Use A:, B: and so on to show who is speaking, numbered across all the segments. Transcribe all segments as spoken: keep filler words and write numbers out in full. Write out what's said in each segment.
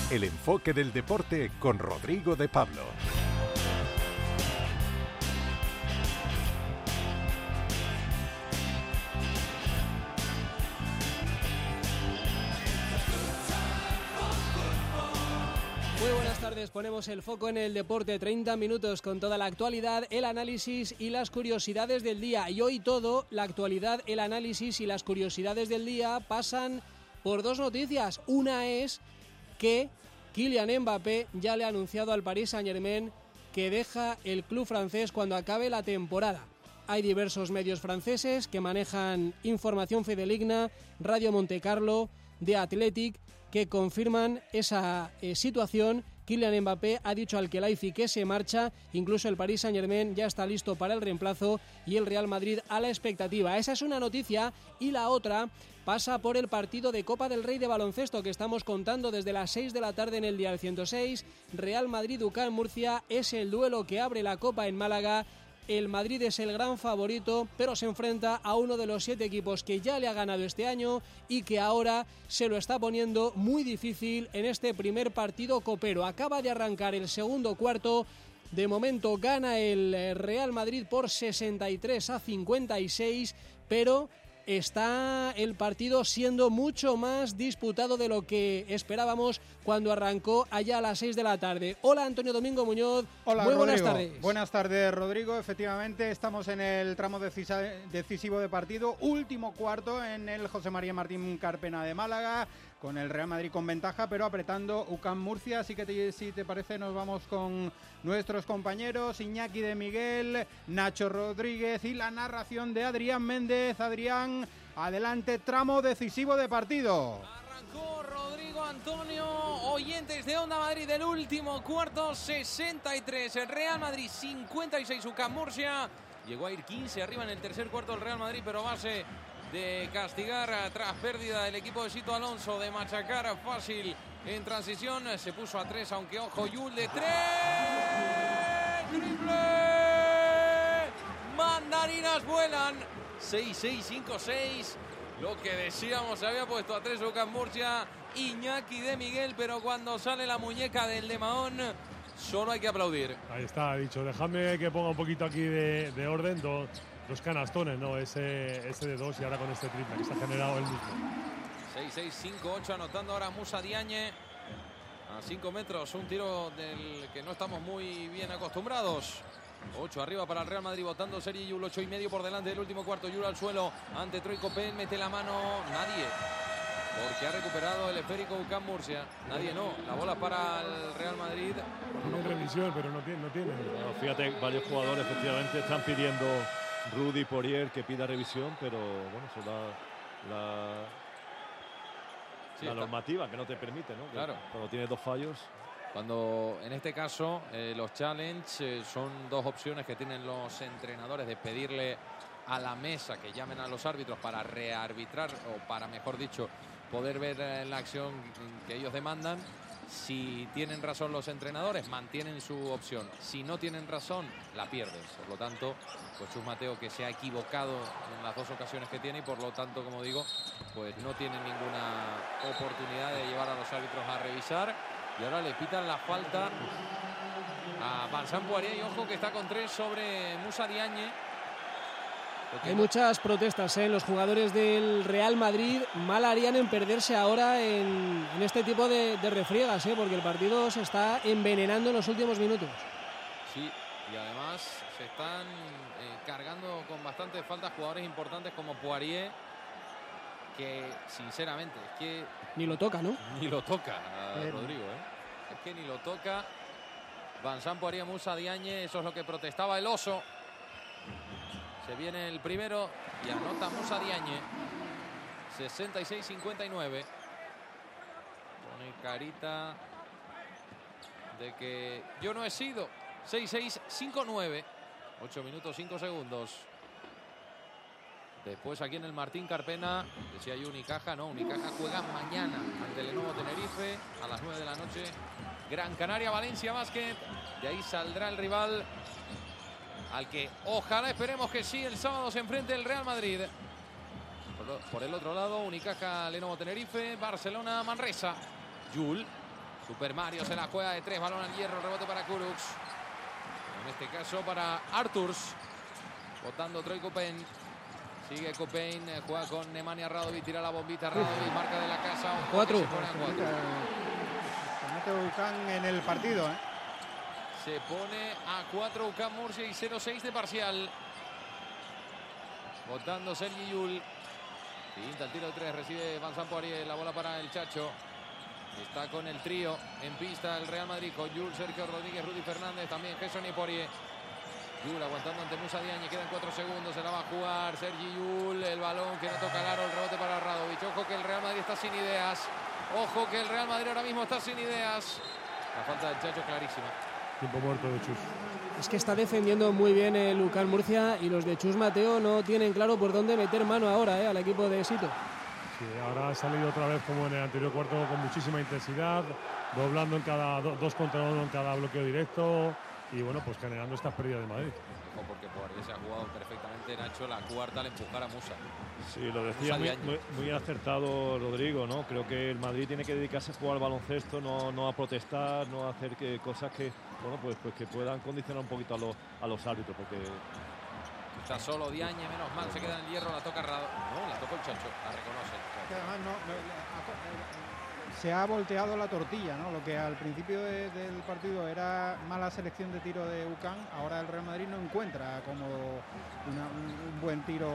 A: El enfoque del deporte con Rodrigo de Pablo.
B: Muy buenas tardes, ponemos el foco en el deporte, treinta minutos con toda la actualidad, el análisis y las curiosidades del día. Y hoy todo, la actualidad, el análisis y las curiosidades del día pasan por dos noticias. Una es que Kylian Mbappé ya le ha anunciado al Paris Saint-Germain que deja el club francés cuando acabe la temporada. Hay diversos medios franceses que manejan información fidedigna, Radio Montecarlo, The Athletic, que confirman esa eh, situación. Kylian Mbappé ha dicho al Khelaifi que se marcha, incluso el Paris Saint-Germain ya está listo para el reemplazo y el Real Madrid a la expectativa. Esa es una noticia, y la otra pasa por el partido de Copa del Rey de baloncesto que estamos contando desde las seis de la tarde en el Dial ciento seis. Real Madrid-U C A M Murcia es el duelo que abre la Copa en Málaga. El Madrid es el gran favorito, pero se enfrenta a uno de los siete equipos que ya le ha ganado este año y que ahora se lo está poniendo muy difícil en este primer partido copero. Acaba de arrancar el segundo cuarto. De momento gana el Real Madrid por sesenta y tres a cincuenta y seis, pero está el partido siendo mucho más disputado de lo que esperábamos cuando arrancó allá a las seis de la tarde. Hola, Antonio Domingo Muñoz.
C: Hola,
B: muy
C: Rodrigo.
B: Buenas tardes.
C: Buenas tardes, Rodrigo. Efectivamente, estamos en el tramo decisa- decisivo de partido, último cuarto en el José María Martín Carpena de Málaga, con el Real Madrid con ventaja, pero apretando U C A M Murcia. Así que te, si te parece, nos vamos con nuestros compañeros Iñaki de Miguel, Nacho Rodríguez y la narración de Adrián Méndez. Adrián, adelante, tramo decisivo de partido.
D: Arrancó Rodrigo Antonio, oyentes de Onda Madrid, del último cuarto, sesenta y tres el Real Madrid, cincuenta y seis U C A M Murcia. Llegó a ir quince arriba en el tercer cuarto el Real Madrid, pero a base de castigar tras pérdida del equipo de Sito Alonso, de machacar fácil en transición, se puso a tres, aunque ojo, Yul de tres, triple, mandarinas vuelan, seis seis, cinco seis, lo que decíamos, se había puesto a tres U C A M Murcia, Iñaki de Miguel, pero cuando sale la muñeca del de Mahón, solo hay que aplaudir.
E: Ahí está, ha dicho, déjame que ponga un poquito aquí de, de orden, dos, dos canastones, ¿no? Ese, ese de dos y ahora con este triple que se ha generado el mismo.
D: seis seis, cinco ocho, anotando ahora Musa Diagne a cinco metros, un tiro del que no estamos muy bien acostumbrados. ocho arriba para el Real Madrid, votando serie Yul, ocho y medio por delante del último cuarto. Yul al suelo ante Troy Copel, mete la mano, nadie, porque ha recuperado el esférico U C A M Murcia. Nadie no, la bola para el Real Madrid.
E: Tiene revisión, pero no tiene. No tiene.
F: Bueno, fíjate, varios jugadores efectivamente están pidiendo, Rudy Poirier, que pida revisión, pero bueno, eso da la,
D: Sí,
F: la
D: está.
F: normativa que no te permite, ¿no? Que
D: Claro.
F: Cuando tienes dos fallos.
D: Cuando en este caso eh, los challenge eh, son dos opciones que tienen los entrenadores de pedirle a la mesa que llamen a los árbitros para rearbitrar, o para, mejor dicho, poder ver eh, la acción que ellos demandan. Si tienen razón los entrenadores, mantienen su opción. Si no tienen razón, la pierden. Por lo tanto, pues Chus Mateo, que se ha equivocado en las dos ocasiones que tiene, y por lo tanto, como digo, pues no tiene ninguna oportunidad de llevar a los árbitros a revisar. Y ahora le pitan la falta a Vincent Poirier, y ojo que está con tres sobre Musa Diagne.
B: Hay muchas protestas ¿eh? en los jugadores del Real Madrid. Mal harían en perderse ahora en, en este tipo de, de refriegas, ¿eh? porque el partido se está envenenando en los últimos minutos.
D: Sí, y además se están eh, cargando con bastantes faltas jugadores importantes como Poirier, que sinceramente es que
B: Ni lo toca, ¿no?
D: ni lo toca a
B: Eh.
D: Rodrigo, ¿eh? Es que ni lo toca. Vincent Poirier, Musa Diagne, eso es lo que protestaba el oso. Se viene el primero y anota Musa Diagne. sesenta y seis cincuenta y nueve. Pone carita de que yo no he sido. seis seis cinco nueve. ocho minutos cinco segundos. Después aquí en el Martín Carpena, decía yo Unicaja, no, Unicaja juega mañana ante el Lenovo Tenerife a las nueve de la noche. Gran Canaria, Valencia Basket. De ahí saldrá el rival al que ojalá esperemos que sí el sábado se enfrente el Real Madrid. Por, por el otro lado, Unicaja, Lenovo Tenerife, Barcelona, Manresa. Yul Super Mario se la juega de tres, balón al hierro, rebote para Kurucs. En este caso para Arturs. Botando Troy Copain. Sigue Copain, juega con Nemanja Radovic, tira la bombita Radovic, marca de la casa.
B: Cuatro.
D: Se pone a cuatro.
C: Se mete UCAM en el partido, ¿eh?
D: Se pone a cuatro UCAM Murcia y cero seis de parcial. Votando Sergi Llull. Pinta el tiro de tres, recibe Vincent Poirier, la bola para el Chacho. Está con el trío en pista el Real Madrid con Llull, Sergio Rodríguez, Rudy Fernández, también Gerson y Poirier. Llull aguantando ante Musa Diagne, quedan cuatro segundos, se la va a jugar Sergi Llull, el balón que no toca el aro, el rebote para Radovic. Ojo que el Real Madrid está sin ideas. Ojo que el Real Madrid ahora mismo está sin ideas. La falta del Chacho clarísima.
E: Tiempo muerto de Chus.
B: Es que está defendiendo muy bien el UCAM Murcia y los de Chus Mateo no tienen claro por dónde meter mano ahora eh, al equipo de Sito.
E: Sí, ahora ha salido otra vez como en el anterior cuarto con muchísima intensidad, doblando en cada do, dos contra uno en cada bloqueo directo y bueno, pues generando estas pérdidas de Madrid.
D: Ojo porque Poirier se ha jugado perfectamente, Nacho, la cuarta al empujar a Musa.
F: Sí, lo decía muy, muy, muy acertado Rodrigo, ¿no? Creo que el Madrid tiene que dedicarse a jugar al baloncesto, no, no a protestar, no a hacer que, cosas que, bueno, pues, pues que puedan condicionar un poquito a, lo, a los árbitros, porque
D: está solo Diagne, menos mal, se queda en el hierro, la toca Rado. No, la tocó el Chacho, la reconoce.
C: Que además no, no, se ha volteado la tortilla, ¿no? Lo que al principio de, del partido era mala selección de tiro de UCAM, ahora el Real Madrid no encuentra como una, un, un buen tiro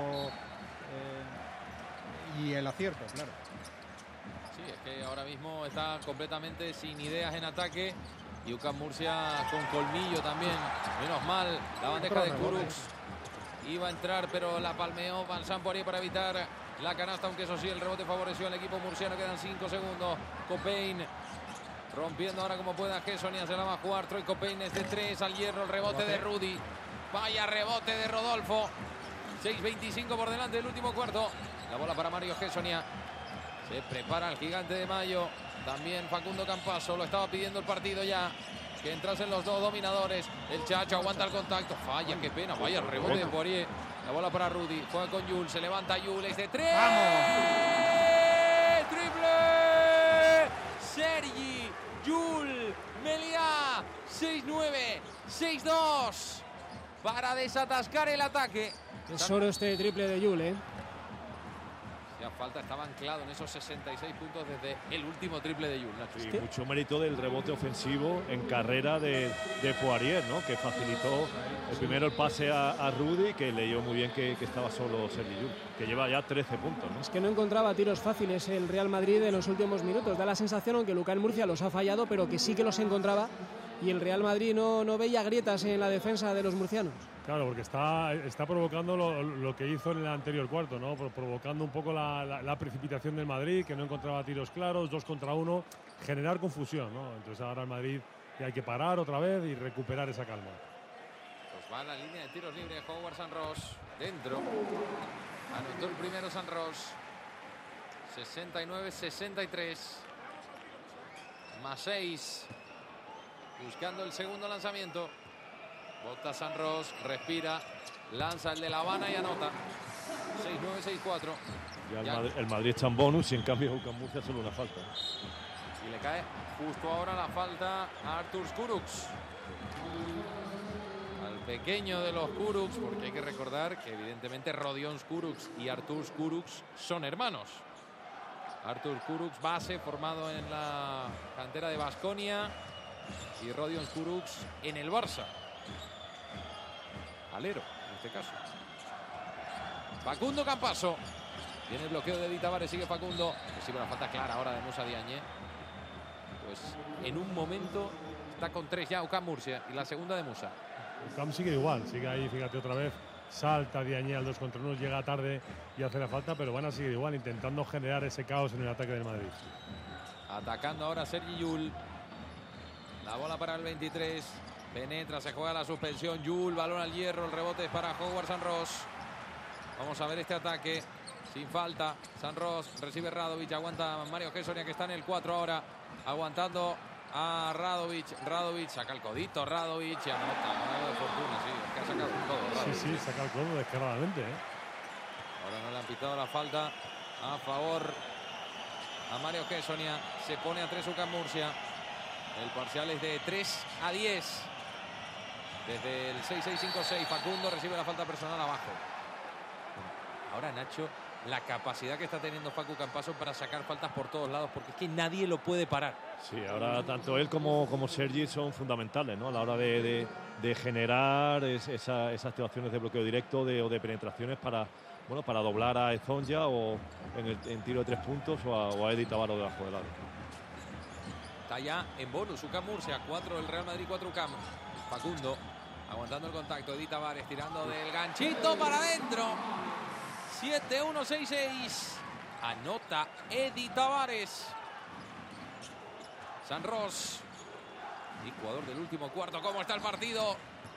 C: eh, y el acierto, claro.
D: Sí, es que ahora mismo está completamente sin ideas en ataque y UCAM Murcia con colmillo también. Menos mal, la bandeja de Kurucs iba a entrar, pero la palmeó Vincent Poirier para evitar la canasta, aunque eso sí, el rebote favoreció al equipo murciano. Quedan cinco segundos. Copain rompiendo ahora como pueda. Gessonia se la va a jugar. Troy Copain es de tres al hierro. El rebote de Rudy. Vaya rebote de Rodolfo. seis veinticinco por delante del último cuarto. La bola para Mario Gessonia. Se prepara el gigante de Mayo. También Facundo Campasso. Lo estaba pidiendo el partido ya. Que entrasen los dos dominadores. El Chacho aguanta el contacto. Falla, qué pena. Vaya el rebote de Poirier. La bola para Rudy. Juega con Llull. Se levanta Llull. Es de tres.
C: ¡Vamos!
D: ¡Triple! Sergi Llull. Meliá. seis nueve. seis dos. Para desatascar el ataque.
B: Es oro este triple de Llull, ¿eh?
D: Ya falta, estaba anclado en esos sesenta y seis puntos desde el último triple de Llull, Nacho.
F: Sí, mucho mérito del rebote ofensivo en carrera de, de Poirier, ¿no? Que facilitó el primero el pase a, a Rudy, que leyó muy bien que, que estaba solo Sergi Llull, que lleva ya trece puntos, ¿no?
B: Es que no encontraba tiros fáciles el Real Madrid en los últimos minutos. Da la sensación, aunque UCAM Murcia los ha fallado, pero que sí que los encontraba. Y el Real Madrid no, no veía grietas en la defensa de los murcianos.
E: Claro, porque está, está provocando lo, lo que hizo en el anterior cuarto, ¿no? Provocando un poco la, la, la precipitación del Madrid, que no encontraba tiros claros, dos contra uno, generar confusión, ¿no? Entonces ahora el Madrid hay que parar otra vez y recuperar esa calma.
D: Pues va a la línea de tiros libres Howard Sanros, dentro. Anotó el primero Sanros. sesenta y nueve sesenta y tres. Más seis. Buscando el segundo lanzamiento. Bota Sanros, respira, lanza el de La Habana y anota. seis nueve seis cuatro.
F: Ya el, ya. Madrid, el Madrid está en bonus y en cambio UCAM Murcia solo una falta.
D: Y le cae justo ahora la falta a Arturs Kurucs. Al pequeño de los Kurucs, porque hay que recordar que evidentemente Rodion Kurucs y Arturs Kurucs son hermanos. Arturs Kurucs, base, formado en la cantera de Baskonia, y Rodion Kurucs en el Barça. Alero, en este caso. Facundo Campasso. Viene el bloqueo de Di Tavares, sigue Facundo. Recibe la falta clara ahora de Musa Diagne. Pues en un momento está con tres ya UCAM Murcia y la segunda de Musa.
E: UCAM sigue igual, sigue ahí, fíjate otra vez. Salta Diagne al dos contra uno, llega tarde y hace la falta, pero van a seguir igual, intentando generar ese caos en el ataque del Madrid.
D: Atacando ahora Sergi Llull. La bola para el veintitrés. Penetra, se juega la suspensión. Llull, balón al hierro. El rebote es para Howard Sanros. Vamos a ver este ataque. Sin falta. Sanros recibe Radovic. Aguanta Mario Gessonia, que está en el cuatro ahora. Aguantando a Radovic. Radovic saca el codito. Radovic y anota. Algo de fortuna, sí. Es que ha sacado un codo.
E: Radovic. Sí, sí, saca el codo descaradamente, ¿eh?
D: Ahora no le han pitado la falta a favor a Mario Gessonia. Se pone a tres UCAM Murcia. El parcial es de tres a diez. Desde el seis seis cinco seis, Facundo recibe la falta personal abajo. Ahora, Nacho, la capacidad que está teniendo Facu Campaso para sacar faltas por todos lados, porque es que nadie lo puede parar.
F: Sí, ahora tanto él como, como Sergi son fundamentales, ¿no? A la hora de, de, de generar es, esa, esas situaciones de bloqueo directo de, o de penetraciones para, bueno, para doblar a Ezonja o en, el, en tiro de tres puntos o a, o a Edi Tavaro debajo del aro.
D: Está ya en bonus UCAM Murcia, cuatro del Real Madrid, cuatro UCAM. Facundo aguantando el contacto, Edi Tavares tirando del ganchito para adentro. siete uno seis seis. Anota Edi Tavares. San Ros, y jugador del último cuarto. ¿Cómo está el partido?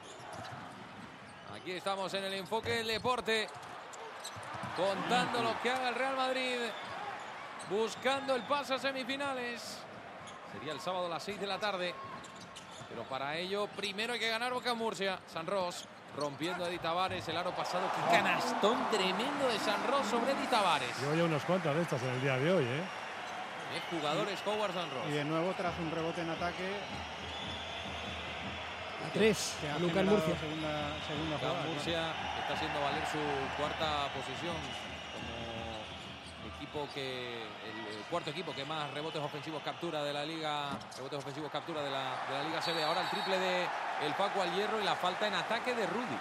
D: Aquí estamos en el enfoque del deporte, contando lo que haga el Real Madrid, buscando el pase a semifinales. Sería el sábado a las seis de la tarde, pero para ello primero hay que ganar UCAM Murcia. San Ros rompiendo a Edi Tavares, el aro pasado. Qué canastón tremendo de San Ros sobre Edi Tavares.
E: Llevo ya unas cuantas de estas en el día de hoy, ¿eh?
D: Es jugadores Howard San Ros.
C: Y de nuevo, tras un rebote en ataque,
B: a tres,
C: que ha
B: UCAM
C: generado
B: Murcia.
C: Segunda, segunda
D: UCAM
C: jugada,
D: Murcia está haciendo valer su cuarta posición como equipo que el cuarto equipo que más rebotes ofensivos captura de la liga, rebotes ofensivos captura de la, de la liga C B. Ahora el triple de el Paco al hierro y la falta en ataque de Rudy.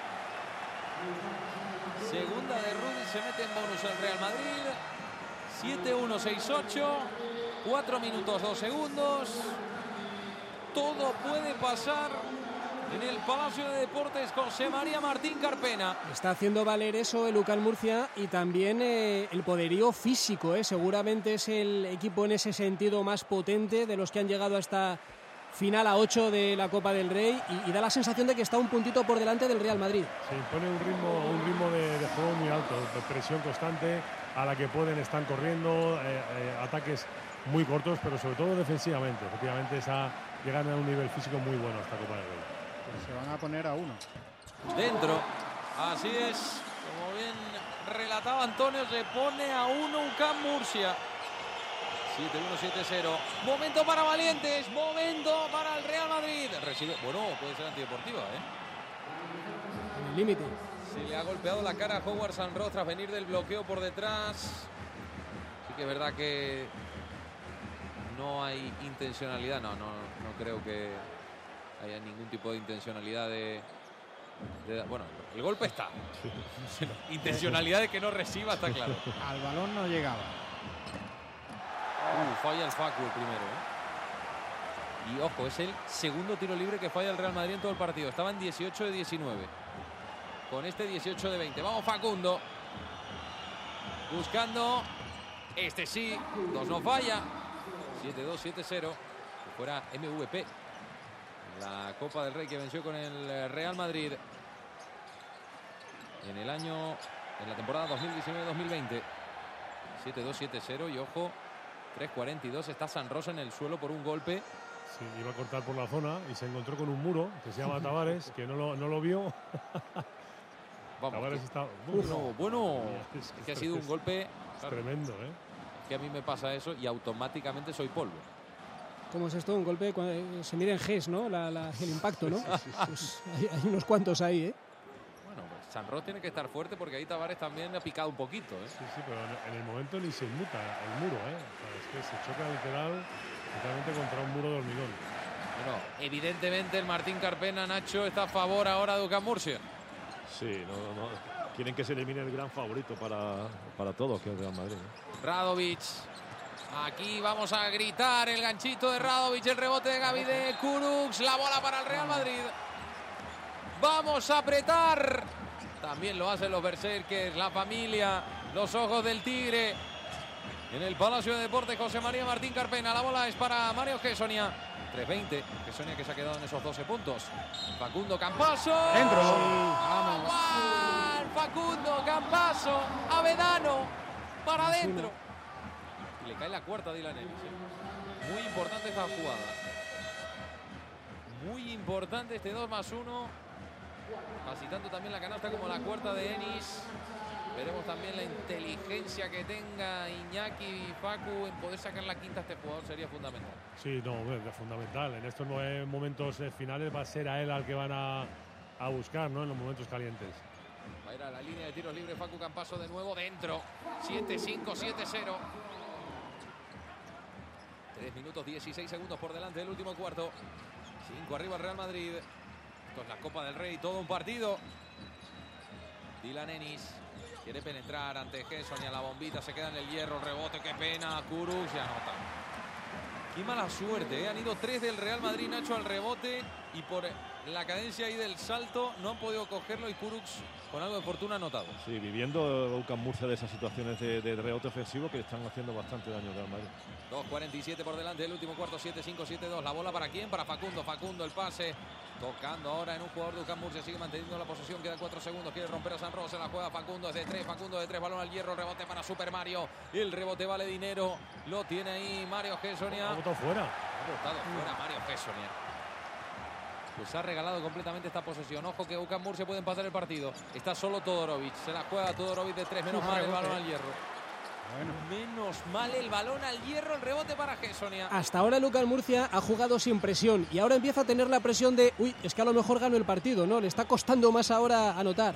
D: Segunda de Rudy, se mete en bonus el Real Madrid. siete uno seis ocho, cuatro minutos dos segundos. Todo puede pasar en el Palacio de Deportes José María Martín Carpena.
B: Está haciendo valer eso el UCAM Murcia y también eh, el poderío físico. Eh. Seguramente es el equipo en ese sentido más potente de los que han llegado a esta final a ocho de la Copa del Rey y, y da la sensación de que está un puntito por delante del Real Madrid.
E: Se impone un ritmo, un ritmo de, de juego muy alto, de presión constante, a la que pueden, están corriendo, eh, eh, ataques muy cortos, pero sobre todo defensivamente. Efectivamente, esa, llegan a un nivel físico muy bueno esta Copa del Rey.
C: Pues se van a poner a uno.
D: Dentro, así es, como bien relataba Antonio, se pone a uno UCAM Murcia. siete uno siete cero. Momento para Valientes, momento para el Real Madrid. Recibe, bueno, puede ser antideportiva, ¿eh?
B: En el límite.
D: Se le ha golpeado la cara a Howard San Ros tras venir del bloqueo por detrás. Sí que es verdad que no hay intencionalidad. No, no, no creo que haya ningún tipo de intencionalidad de, de... Bueno, el golpe está. Intencionalidad de que no reciba está claro.
C: Al balón no llegaba.
D: Uh, falla el Facu el primero, ¿eh? Y ojo, es el segundo tiro libre que falla el Real Madrid en todo el partido. Estaban dieciocho de diecinueve. Con este dieciocho de veinte. Vamos Facundo. Buscando. Este sí. Dos no falla. siete dos, siete cero. Que fuera M V P. La Copa del Rey que venció con el Real Madrid. En el año... En la temporada dos mil diecinueve dos mil veinte. siete dos, siete cero. Y ojo... tres cuarenta y dos. Está San Rosa en el suelo por un golpe.
E: Sí, iba a cortar por la zona y se encontró con un muro que se llama Tavares, que no lo, no lo vio.
D: Vamos,
E: Tavares
D: que,
E: está...
D: bueno, bueno,
E: es,
D: es que ha sido un golpe...
E: Es tremendo, ¿eh?
D: Que a mí me pasa eso y automáticamente soy polvo.
B: ¿Cómo es esto? Un golpe, cuando se mide en G E S, ¿no? La, la, el impacto, ¿no?
E: Sí, sí, sí.
B: Pues hay, hay unos cuantos ahí, ¿eh?
D: Bueno, pues San Ros tiene que estar fuerte porque ahí Tavares también le ha picado un poquito, ¿eh?
E: Sí, sí, pero en el momento ni se inmuta el muro, ¿eh? O sea, es que se choca literal, literalmente contra un muro de hormigón.
D: Bueno, evidentemente el Martín Carpena, Nacho, está a favor ahora de UCAM Murcia.
F: Sí, no, no, quieren que se elimine el gran favorito para, para todos, que es el Real Madrid, ¿eh?
D: Radovic. Aquí vamos a gritar el ganchito de Radovic, el rebote de Gaby de Kurucs, la bola para el Real Madrid. Vamos a apretar. También lo hacen los berserkers, la familia, los ojos del tigre. En el Palacio de Deportes, José María Martín Carpena. La bola es para Mario Gessonia. tres veinte. Gessonia que se ha quedado en esos doce puntos. Facundo Campaso.
C: Dentro.
D: Sí. Vamos. Facundo Campaso. Avedano. Para adentro. Y le cae la cuarta a Dylan Ellis, ¿eh? Muy importante esta jugada. Muy importante este dos más uno. Casi tanto también la canasta como la cuarta de Ennis. Veremos también la inteligencia que tenga Iñaki y Facu en poder sacar la quinta a este jugador, sería fundamental.
E: Sí, no, es fundamental. En estos nueve momentos finales va a ser a él al que van a, a buscar, ¿no? En los momentos calientes.
D: Va a ir a la línea de tiros libres Facu Campaso de nuevo dentro. siete cinco, siete cero. tres minutos dieciséis segundos por delante del último cuarto. cinco arriba el Real Madrid. Esto es la Copa del Rey, todo un partido. Dylan Ennis quiere penetrar ante Gerson y a la bombita se queda en el hierro. Rebote, qué pena. Kurucs ya anota. Qué mala suerte, ¿eh? Han ido tres del Real Madrid, Nacho, al rebote y por la cadencia ahí del salto no han podido cogerlo y Kurucs con algo de fortuna anotado.
F: Sí, viviendo UCAM Murcia de esas situaciones de, de rebote ofensivo que le están haciendo bastante daño al Real Madrid.
D: dos cuarenta y siete por delante del último cuarto, siete cinco, siete dos. La bola para quién, para Facundo. Facundo el pase, tocando ahora en un jugador de UCAM Murcia, sigue manteniendo la posesión, quedan cuatro segundos, quiere romper a San Rosa, la juega Facundo desde tres, Facundo de tres, balón al hierro, rebote para Super Mario, el rebote vale dinero, lo tiene ahí Mario Gessonia.
E: Ha botado fuera.
D: Ha botado fuera Mario Gessonia. Pues ha regalado completamente esta posesión. Ojo que UCAM Murcia puede empatar el partido. Está solo Todorovic, se la juega Todorovic de tres, menos mal el balón al hierro. Bueno. Menos mal el balón al hierro, el rebote para Gessonia.
B: Hasta ahora UCAM Murcia ha jugado sin presión y ahora empieza a tener la presión de, uy, es que a lo mejor gano el partido, ¿no? Le está costando más ahora anotar.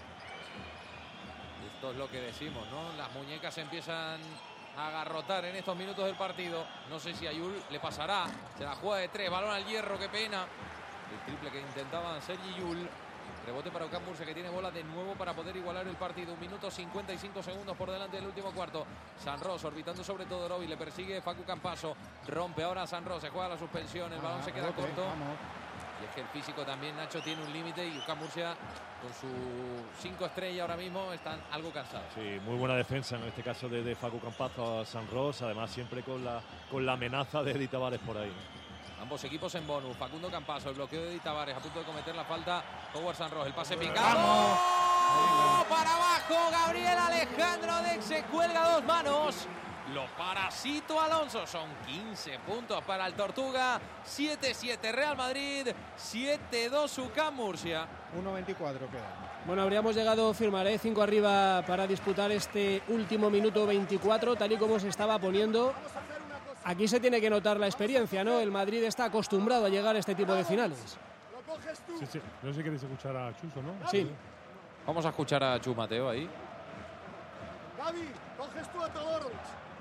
D: Esto es lo que decimos, ¿no? Las muñecas empiezan a agarrotar en estos minutos del partido. No sé si a Yul le pasará. Se la juega de tres, balón al hierro, qué pena. El triple que intentaba Sergi Yul. Rebote para UCAM Murcia que tiene bola de nuevo para poder igualar el partido. Un minuto cincuenta y cinco segundos por delante del último cuarto. San Ros orbitando sobre todo Todorovic. Le persigue Facu Campaso. Rompe ahora San Ros. Se juega la suspensión. El balón ah, se queda rebote, corto. Vamos. Y es que el físico también, Nacho, tiene un límite. Y UCAM Murcia con su cinco estrellas ahora mismo están algo cansados.
F: Sí, muy buena defensa en este caso de, de Facu Campaso a San Ros. Además siempre con la, con la amenaza de Eddie Tavares por ahí.
D: Ambos equipos en bonus. Facundo Campaso, el bloqueo de Eddie Tavares a punto de cometer la falta. Howard San Ros, el pase picado. ¡Oh! Para abajo, Gabriel Alejandro Dec se cuelga dos manos. Lo parasito Alonso. Son quince puntos para el Tortuga. siete siete Real Madrid. siete dos UCAM Murcia.
C: uno veinticuatro queda.
B: Bueno, habríamos llegado, firmaré, cinco arriba para disputar este último minuto veinticuatro, tal y como se estaba poniendo. Aquí se tiene que notar la experiencia, ¿no? El Madrid está acostumbrado a llegar a este tipo de finales.
E: Sí, sí. No sé si queréis escuchar a Chuso, ¿no?
B: Sí.
D: Vamos a escuchar a Chu Mateo ahí.
G: Gaby, coges tú a Todorovic.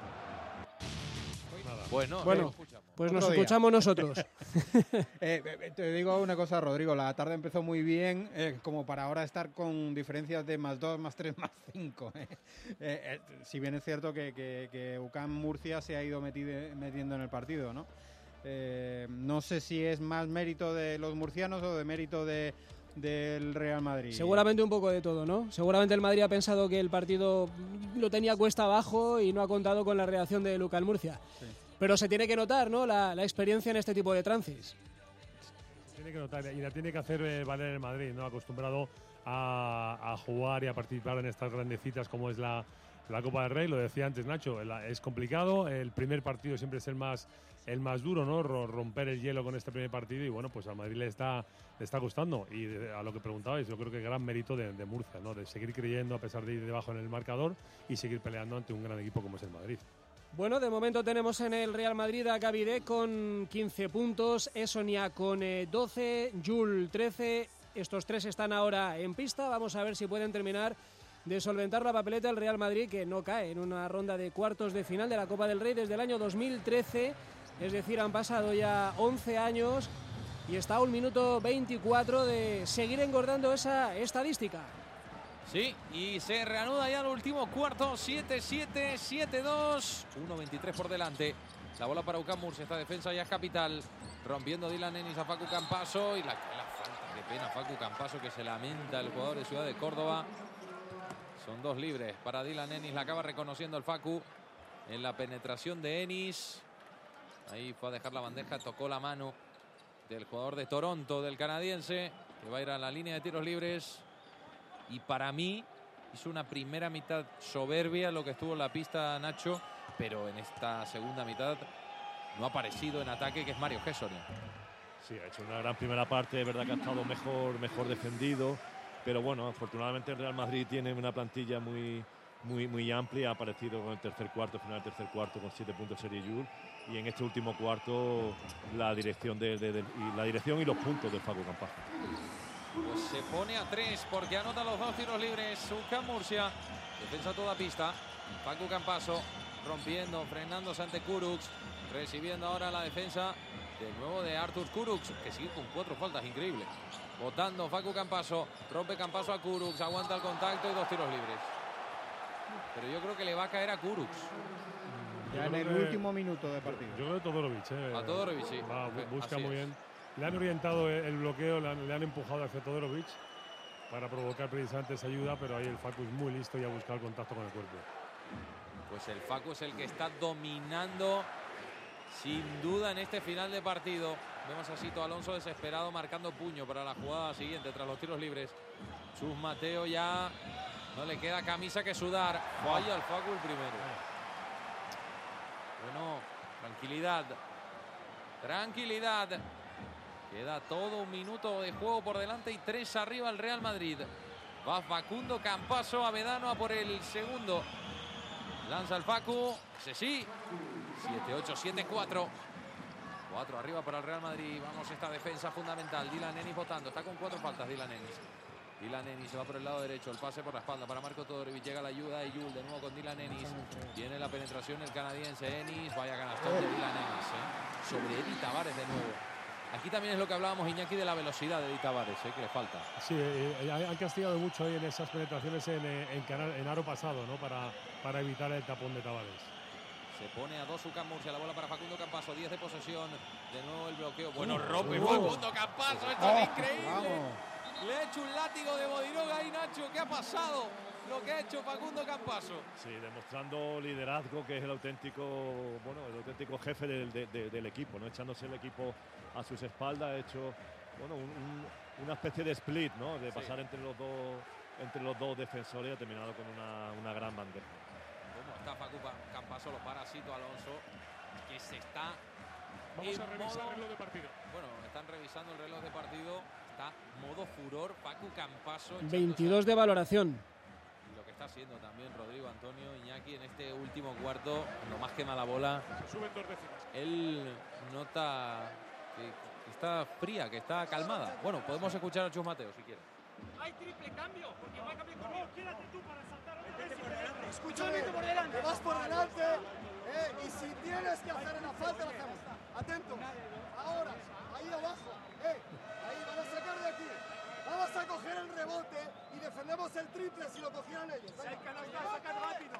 D: Bueno,
B: bueno pues nos escuchamos nosotros.
C: eh, te digo una cosa, Rodrigo, la tarde empezó muy bien, eh, como para ahora estar con diferencias de más dos, más tres, más cinco. Eh. Eh, eh, si bien es cierto que, que, que UCAM Murcia se ha ido metide, metiendo en el partido, ¿no? Eh, no sé si es más mérito de los murcianos o de mérito de, del Real Madrid.
B: Seguramente un poco de todo, ¿no? Seguramente el Madrid ha pensado que el partido lo tenía cuesta abajo y no ha contado con la reacción de UCAM Murcia. Sí. Pero se tiene que notar, ¿no? La, la experiencia en este tipo de trances.
E: Se tiene que notar y la tiene que hacer eh, valer el Madrid, ¿no? Acostumbrado a, a jugar y a participar en estas grandes citas como es la, la Copa del Rey. Lo decía antes Nacho, la, es complicado. El primer partido siempre es el más, el más duro, ¿no? Romper el hielo con este primer partido y bueno, pues al Madrid le está, le está costando. Y de, a lo que preguntabais, yo creo que gran mérito de, de Murcia, ¿no? De seguir creyendo a pesar de ir debajo en el marcador y seguir peleando ante un gran equipo como es el Madrid.
B: Bueno, de momento tenemos en el Real Madrid a Gaby Dec con quince puntos, Essonia con eh, doce, Yul trece. Estos tres están ahora en pista. Vamos a ver si pueden terminar de solventar la papeleta del Real Madrid, que no cae en una ronda de cuartos de final de la Copa del Rey desde el año dos mil trece. Es decir, han pasado ya once años y está a un minuto veinticuatro de seguir engordando esa estadística.
D: Sí, y se reanuda ya el último cuarto, siete siete, siete dos, uno veintitrés por delante. La bola para UCAM Murcia, esta defensa ya es capital, rompiendo Dylan Ennis a Facu Campaso y la, la falta, qué pena Facu Campaso que se lamenta el jugador de Ciudad de Córdoba. Son dos libres para Dylan Ennis, la acaba reconociendo el Facu en la penetración de Ennis. Ahí fue a dejar la bandeja, tocó la mano del jugador de Toronto, del canadiense, que va a ir a la línea de tiros libres. Y para mí hizo una primera mitad soberbia lo que estuvo en la pista Nacho, pero en esta segunda mitad no ha aparecido en ataque, que es Mario Gessonia.
F: Sí, ha hecho una gran primera parte, es verdad que ha estado mejor, mejor defendido. pero bueno, afortunadamente el Real Madrid tiene una plantilla muy, muy, muy amplia, ha aparecido con el tercer cuarto, final del tercer cuarto con siete puntos serie Yul, y en este último cuarto la dirección, de, de, de, y la dirección y los puntos del Facu Campazo.
D: Pues se pone a tres porque anota los dos tiros libres UCAM Murcia. Defensa a toda pista. Facu Campasso rompiendo, frenándose ante Kurucs. Recibiendo ahora la defensa de nuevo de Artur Kurucs, que sigue con cuatro faltas, increíble. Botando Facu Campasso, rompe Campasso a Kurucs, aguanta el contacto y dos tiros libres. Pero yo creo que le va a caer a Kurucs.
C: Ya en el
E: que,
C: último minuto de partido.
E: Yo creo que Todorovic. Eh,
D: a Todorovic, sí.
E: Va, busca
D: Así
E: muy
D: es.
E: bien. Le han orientado el bloqueo, le han, le han empujado hacia Todorovic para provocar precisamente esa ayuda, pero ahí el Facu es muy listo y ha buscado el contacto con el cuerpo.
D: Pues el Facu es el que está dominando sin duda en este final de partido. Vemos a Sito Alonso desesperado marcando puño para la jugada siguiente tras los tiros libres. Chus Mateo ya no le queda camisa que sudar. Falla el Facu el primero. Bueno, tranquilidad. Tranquilidad. Queda todo un minuto de juego por delante y tres arriba el Real Madrid. Va Facundo Campasso, Avedano a por el segundo. Lanza el Facu. Ese sí. siete ocho, siete cuatro. cuatro arriba para el Real Madrid. Vamos, esta defensa fundamental. Dylan Ennis votando. Está con cuatro faltas Dylan Ennis. Dylan Ennis se va por el lado derecho. El pase por la espalda para Marco Todorovic. Llega la ayuda de Yul. De nuevo con Dylan Ennis. Viene la penetración el canadiense Ennis. Vaya canastón de Dylan Ennis. ¿eh? Sobre Eddie Tavares de nuevo. Aquí también es lo que hablábamos, Iñaki, de la velocidad de Eddie Tavares, ¿eh? que le falta.
E: Sí, eh, han castigado mucho ahí en esas penetraciones en, en, canal, en aro pasado, ¿no? Para, para evitar el tapón de Tavares.
D: Se pone a dos UCAM Murcia, la bola para Facundo Campasso, diez de posesión, de nuevo el bloqueo. Bueno,
E: uh,
D: rompe
E: uh,
D: Facundo Campasso, esto
C: oh,
D: es increíble.
C: Vamos.
D: Le ha hecho un látigo de Bodiroga ahí, Nacho. ¿Qué ha pasado? Lo que ha hecho Facundo Campasso.
F: Sí, demostrando liderazgo, que es el auténtico, bueno, el auténtico jefe del, de, de, del equipo, ¿no? Echándose el equipo a sus espaldas, ha hecho, bueno, un, un, una especie de split, ¿no? De pasar sí. entre los dos, entre los dos defensores y ha terminado con una, una gran bandeja.
D: ¿Cómo está Facu Campasso? Lo para Sito Alonso, que se está.
H: Vamos a revisar
D: modo,
H: el reloj de partido.
D: Bueno, están revisando el reloj de partido. Está modo furor Facu Campasso.
B: veintidós de valoración.
D: Lo que está haciendo también Rodrigo Antonio Iñaki en este último cuarto, cuando más quema la bola.
H: Se suben dos décimas.
D: Él nota que, que está fría, que está calmada. Bueno, podemos escuchar a Chus Mateo si quiere.
I: Hay triple cambio, porque va a cambiar conmigo. Quédate tú para saltar otra vez.
G: Escúchame, por delante. Te vas por delante, eh, y si tienes que hacer una falta, la hacemos. Atento. Ahora, ahí abajo, eh, ahí van a sacar de aquí. Vamos a coger el rebote y defendemos el triple si lo cogieran ellos.
I: Hay que sacar rápido.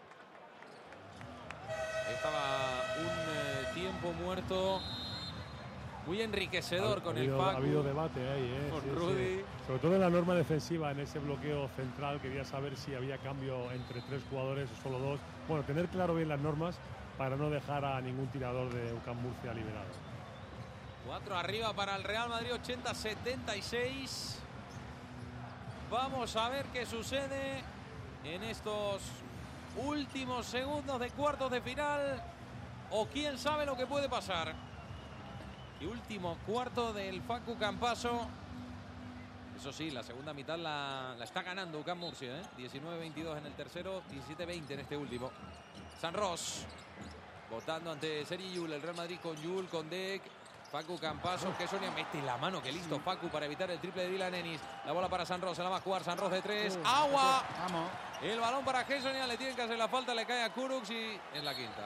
D: Estaba un eh, tiempo muerto muy enriquecedor
E: ha,
D: con
E: ha habido,
D: el Facu.
E: Ha habido debate ahí, ¿eh?
D: Con
E: sí,
D: Rudy.
E: Sí. Sobre todo en la norma defensiva, en ese bloqueo central, quería saber si había cambio entre tres jugadores o solo dos. Bueno, tener claro bien las normas para no dejar a ningún tirador de UCAM Murcia liberado.
D: Cuatro arriba para el Real Madrid, ochenta setenta y seis. Vamos a ver qué sucede en estos últimos segundos de cuartos de final. O quién sabe lo que puede pasar. Y último cuarto del Facu Campasso. Eso sí, la segunda mitad la, la está ganando UCAM Murcia, ¿eh? diecinueve veintidós en el tercero, diecisiete veinte en este último. San Ros votando ante Sergi Yul, el Real Madrid con Yul, con Dek. Facu Campasso, que Sonia mete la mano, que listo Facu para evitar el triple de Dylan Ennis. La bola para San Ros, se la va a jugar San Ros de tres. ¡Agua!
C: Vamos.
D: El balón para Gessonia, le tienen que hacer la falta, le cae a Kurucs y en la quinta.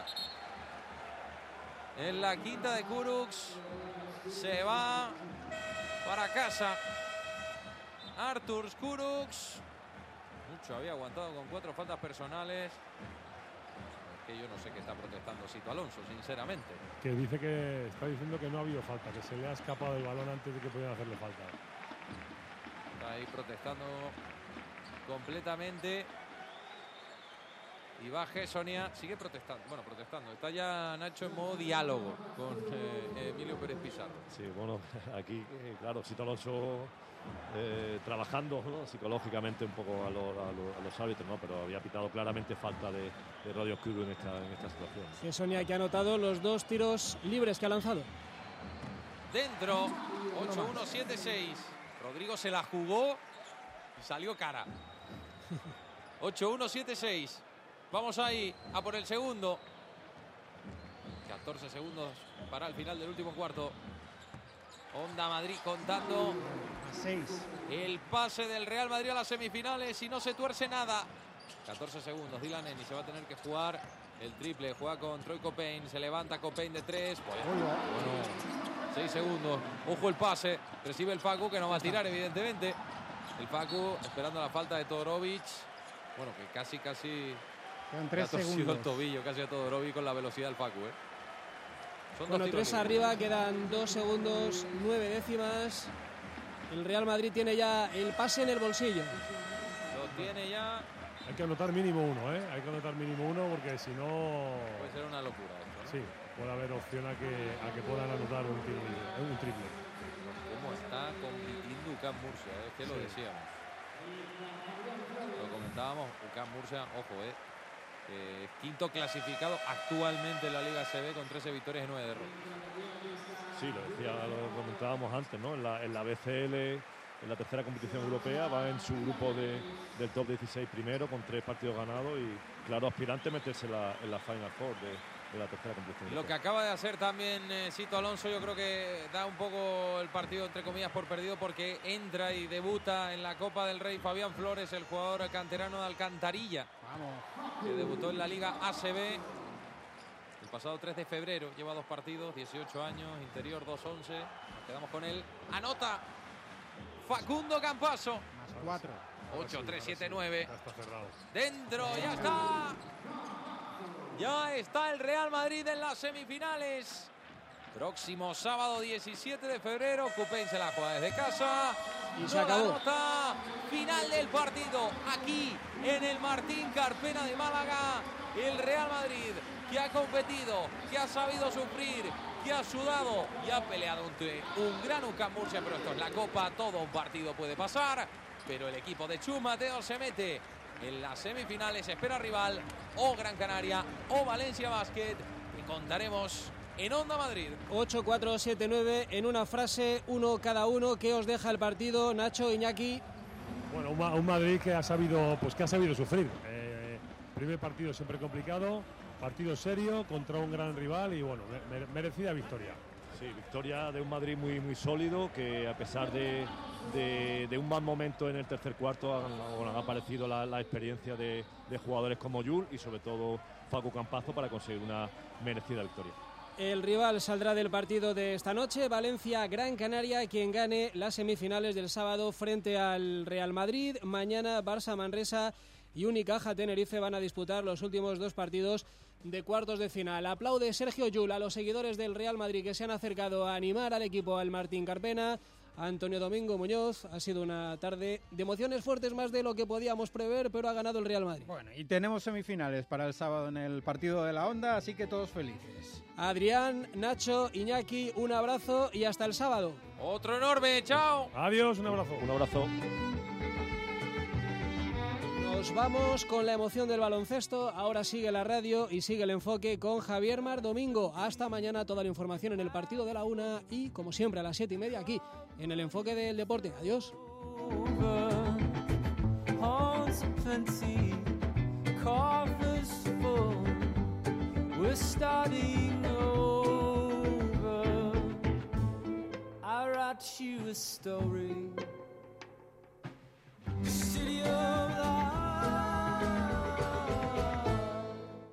D: En la quinta de Kurucs se va para casa Artur Kurucs. Mucho había aguantado con cuatro faltas personales. Que yo no sé qué está protestando Sito Alonso, sinceramente.
E: Que dice que está diciendo que no ha habido falta, que se le ha escapado el balón antes de que pudieran hacerle falta.
D: Está ahí protestando completamente. Y va Gessonia, sigue protestando, bueno, protestando. Está ya Nacho en modo diálogo con eh, Emilio Pérez Pizarro.
F: Sí, bueno, aquí, eh, claro, Sito Alonso eh, trabajando, ¿no? psicológicamente un poco a, lo, a, lo, a los árbitros, ¿no? Pero había pitado claramente falta de, de Rodrigo Kurucs en esta, en esta situación.
B: Gessonia, que ha anotado los dos tiros libres que ha lanzado.
D: Dentro, ocho uno siete seis. Rodrigo se la jugó Salió cara. ocho uno siete seis. Vamos ahí a por el segundo. catorce segundos para el final del último cuarto. Onda Madrid contando
C: seis.
D: El pase del Real Madrid a las semifinales y no se tuerce nada. catorce segundos. Dylan Ennis se va a tener que jugar el triple. Juega con Troy Copain. Se levanta Copain de tres. Pues, bueno, seis segundos. Ojo el pase. Recibe el Facu, que no va a tirar, evidentemente. El Facu esperando la falta de Todorovic. Bueno, que casi, casi...
C: Con tres
D: ha torcido
C: segundos.
D: el tobillo casi a Todorovic con la velocidad del Facu, ¿eh? Son
B: Bueno,
D: dos tiros
B: tres arriba, quedan dos segundos, nueve décimas. El Real Madrid tiene ya el pase en el bolsillo.
D: Lo tiene ya.
E: Hay que anotar mínimo uno, ¿eh? Hay que anotar mínimo uno porque si no...
D: Puede ser una locura esto, ¿no?
E: Sí, puede haber opción a que, a que puedan anotar un, tiro, un triple.
D: ¿Cómo está compitiendo U C A M Murcia? Es que lo
E: Sí.
D: decíamos. Lo comentábamos, U C A M Murcia, ojo, eh. Eh, quinto clasificado actualmente en la Liga A C B con trece victorias y nueve derrotas.
F: Sí, lo decía, lo comentábamos antes, ¿no? En la, en la B C L, en la tercera competición europea, va en su grupo de, del top dieciséis primero con tres partidos ganados y, claro, aspirante a meterse en la, en la Final Four de, de la tercera competición
D: Lo que
F: europea.
D: acaba de hacer también eh, Sito Alonso, yo creo que da un poco el partido, entre comillas, por perdido, porque entra y debuta en la Copa del Rey Fabián Flores, el jugador canterano de Alcantarilla.
C: Vamos.
D: Que debutó en la Liga A C B el pasado tres de febrero. Lleva dos partidos, dieciocho años, interior dos once. Nos quedamos con él. Anota Facundo Campaso.
C: Más cuatro.
D: ocho tres siete nueve.
E: Ya está cerrado.
D: Dentro, ya está. Ya está el Real Madrid en las semifinales. Próximo sábado diecisiete de febrero. Copain se la juega desde casa.
B: Y se
D: No la
B: acabó.
D: anota. Final del partido aquí en el Martín Carpena de Málaga. El Real Madrid, que ha competido, que ha sabido sufrir, que ha sudado y ha peleado ante un gran U C A M Murcia, pero esto es la Copa, todo un partido puede pasar, pero el equipo de Chus Mateo se mete en las semifinales, espera rival o Gran Canaria o Valencia Basket, y contaremos en Onda Madrid.
B: ocho cuatro siete nueve en una frase, uno cada uno. ¿Qué os deja el partido, Nacho, Iñaki?
E: Bueno, un, Ma- un Madrid que ha sabido, pues que ha sabido sufrir. Eh, primer partido siempre complicado, partido serio contra un gran rival y bueno, me- merecida victoria.
F: Sí, victoria de un Madrid muy, muy sólido, que a pesar de, de, de un mal momento en el tercer cuarto han, han aparecido la, la experiencia de, de jugadores como Yul y sobre todo Facu Campazo para conseguir una merecida victoria.
B: El rival saldrá del partido de esta noche, Valencia-Gran Canaria, quien gane las semifinales del sábado frente al Real Madrid. Mañana Barça-Manresa y Unicaja Tenerife van a disputar los últimos dos partidos de cuartos de final. Aplaude Sergio Yul a los seguidores del Real Madrid que se han acercado a animar al equipo al Martín Carpena. Antonio Domingo Muñoz, ha sido una tarde de emociones fuertes, más de lo que podíamos prever, pero ha ganado el Real Madrid.
C: Bueno, y tenemos semifinales para el sábado en el partido de la Onda, así que todos felices.
B: Adrián, Nacho, Iñaki, un abrazo y hasta el sábado.
D: Otro enorme, chao.
E: Adiós, un abrazo.
F: Un abrazo.
B: Nos vamos con la emoción del baloncesto. Ahora sigue la radio y sigue el enfoque con Javier Mar Domingo. Hasta mañana, toda la información en el partido de la una y, como siempre, a las siete y media aquí en el enfoque del deporte. Adiós.
J: I write you a story